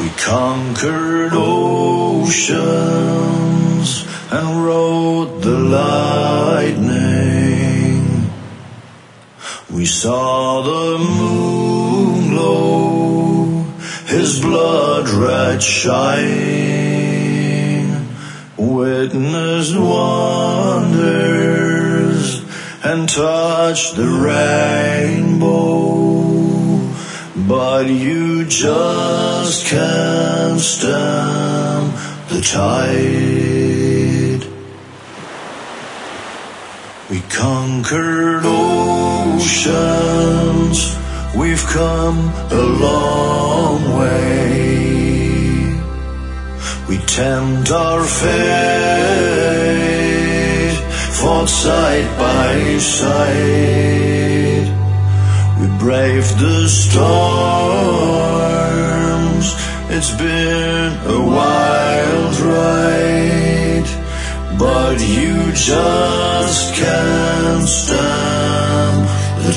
conquered oceans and rode the lightning. We saw the moon glow, his blood red shine, witnessed wonders and touched the rainbow. But you just can't stem the tide. We conquered oceans, we've come a long way. We tempt our fate, fought side by side. We braved the storms, it's been a wild ride, but you just can't stem the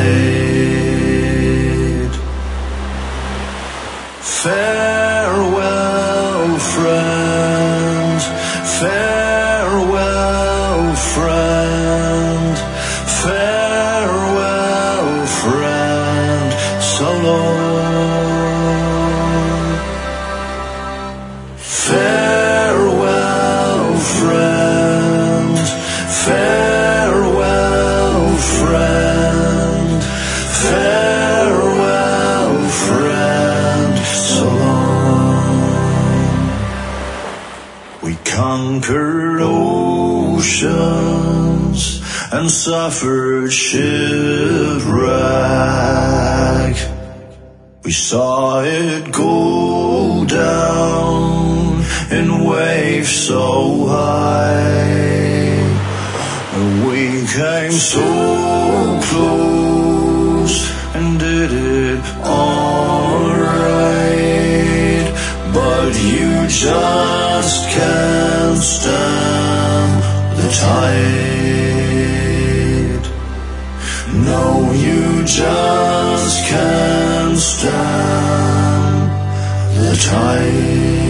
tide. Farewell, friend, farewell, friend, farewell, friend, so long. Farewell, friend, farewell, friend, farewell, friend, so long. We conquered oceans and suffered shipwreck. We saw it go down in waves so high. We came so close and did it all right, but you just can't stand the tide. No, you just can't stand the tide.